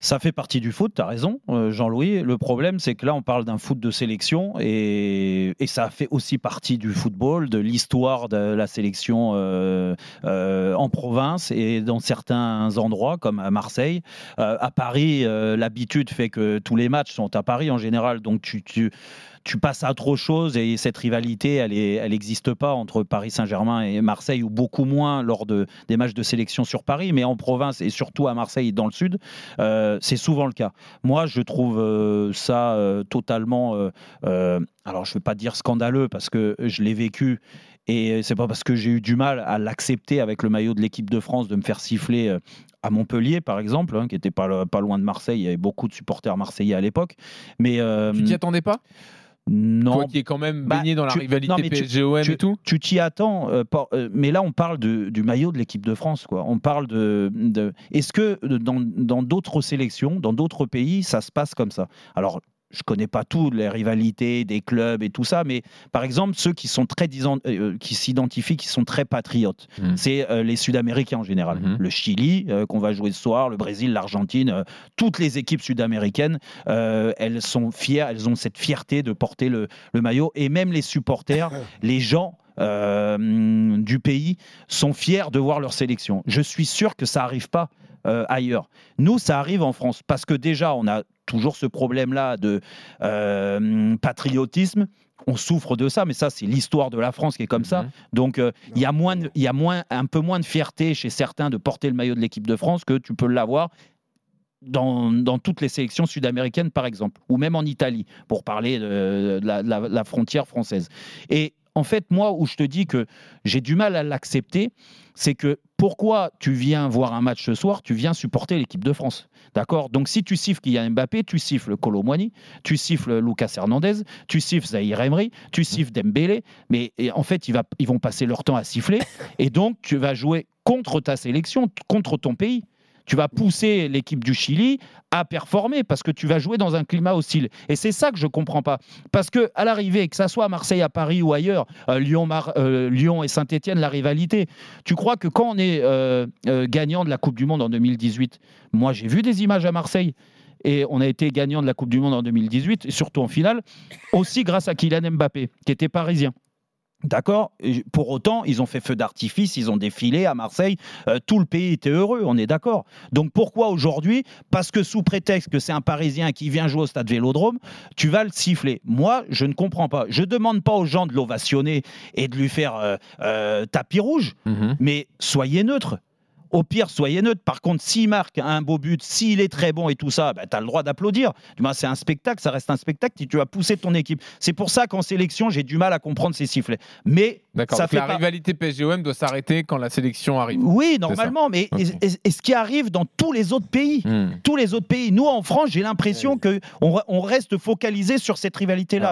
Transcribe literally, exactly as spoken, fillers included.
Ça fait partie du foot, tu as raison, euh, Jean-Louis. Le problème, c'est que là, on parle d'un foot de sélection et, et ça fait aussi partie du football, de l'histoire de la sélection euh, euh, en province et dans certains endroits, comme à Marseille. Euh, à Paris, euh, l'habitude fait que tous les matchs sont à Paris en général, donc tu... tu tu passes à autre chose et cette rivalité, elle est, elle n'existe pas entre Paris Saint-Germain et Marseille, ou beaucoup moins lors de, des matchs de sélection sur Paris, mais en province et surtout à Marseille dans le sud, euh, c'est souvent le cas. Moi, je trouve euh, ça euh, totalement, euh, euh, alors je ne vais pas dire scandaleux parce que je l'ai vécu. Et c'est pas parce que j'ai eu du mal à l'accepter avec le maillot de l'équipe de France de me faire siffler euh, à Montpellier, par exemple, hein, qui n'était pas, pas loin de Marseille. Il y avait beaucoup de supporters marseillais à l'époque. Mais, euh, tu t'y attendais pas ? Non. Toi qui es quand même baigné bah, dans la tu, rivalité non, P S G O M tu, et tout. Tu t'y attends, euh, par, euh, mais là on parle de, du maillot de l'équipe de France, quoi. On parle de, de... Est-ce que dans, dans d'autres sélections, dans d'autres pays, ça se passe comme ça ? Alors, je connais pas tout, les rivalités des clubs et tout ça, mais par exemple, ceux qui sont très euh, qui s'identifient, qui sont très patriotes, mmh. c'est euh, les Sud-Américains en général. Mmh. Le Chili, euh, qu'on va jouer ce soir, le Brésil, l'Argentine, euh, toutes les équipes sud-américaines, euh, elles sont fières, elles ont cette fierté de porter le, le maillot, et même les supporters, les gens euh, du pays sont fiers de voir leur sélection. Je suis sûr que ça n'arrive pas euh, ailleurs. Nous, ça arrive en France, parce que déjà, on a toujours ce problème-là de euh, patriotisme. On souffre de ça, mais ça, c'est l'histoire de la France qui est comme mmh. ça. Donc, il euh, y a moins, il y a moins, un peu moins de fierté chez certains de porter le maillot de l'équipe de France que tu peux l'avoir dans, dans toutes les sélections sud-américaines, par exemple, ou même en Italie, pour parler de, de, la, de, la, de la frontière française. Et en fait, moi, où je te dis que j'ai du mal à l'accepter, c'est que pourquoi tu viens voir un match ce soir, tu viens supporter l'équipe de France. D'accord ? Donc, si tu siffles Kylian Mbappé, tu siffles Kolo Muani, tu siffles Lucas Hernandez, tu siffles Zahir Emery, tu siffles Dembélé. Mais et en fait, ils, va, ils vont passer leur temps à siffler. Et donc, tu vas jouer contre ta sélection, contre ton pays. Tu vas pousser l'équipe du Chili à performer parce que tu vas jouer dans un climat hostile. Et c'est ça que je ne comprends pas. Parce qu'à l'arrivée, que ça soit à Marseille, à Paris ou ailleurs, euh, Lyon, Mar- euh, Lyon et Saint-Etienne, la rivalité, tu crois que quand on est euh, euh, gagnant de la Coupe du Monde en deux mille dix-huit, moi j'ai vu des images à Marseille, et on a été gagnant de la Coupe du Monde en deux mille dix-huit, et surtout en finale, aussi grâce à Kylian Mbappé, qui était parisien. D'accord ? Pour autant, ils ont fait feu d'artifice, ils ont défilé à Marseille, euh, tout le pays était heureux, on est d'accord. Donc pourquoi aujourd'hui ? Parce que sous prétexte que c'est un Parisien qui vient jouer au stade Vélodrome, tu vas le siffler. Moi, je ne comprends pas. Je ne demande pas aux gens de l'ovationner et de lui faire euh, euh, tapis rouge, mmh. mais soyez neutres. Au pire, soyez neutre. Par contre, s'il marque un beau but, s'il est très bon et tout ça, bah, tu as le droit d'applaudir. C'est un spectacle, ça reste un spectacle. Tu vas pousser ton équipe. C'est pour ça qu'en sélection, j'ai du mal à comprendre ces sifflets. Mais D'accord, ça fait la pas... rivalité P S G O M doit s'arrêter quand la sélection arrive. Oui, normalement. Mais okay. et, et, et ce qui arrive dans tous les autres pays, mmh. tous les autres pays. Nous, en France, j'ai l'impression ouais. qu'on on reste focalisé sur cette rivalité-là.